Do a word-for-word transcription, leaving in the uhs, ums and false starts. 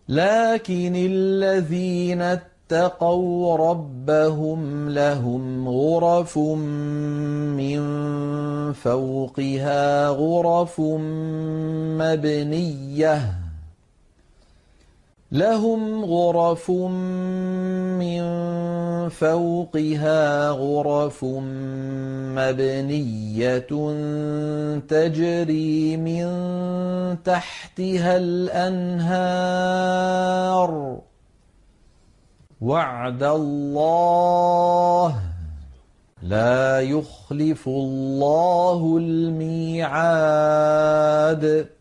لكن الذين اتقوا ربهم لهم غرف من فوقها غرف مبنية لهم غرف من فوقها غرف مبنية تجري من تحتها الأنهار وعد الله لا يخلف الله الميعاد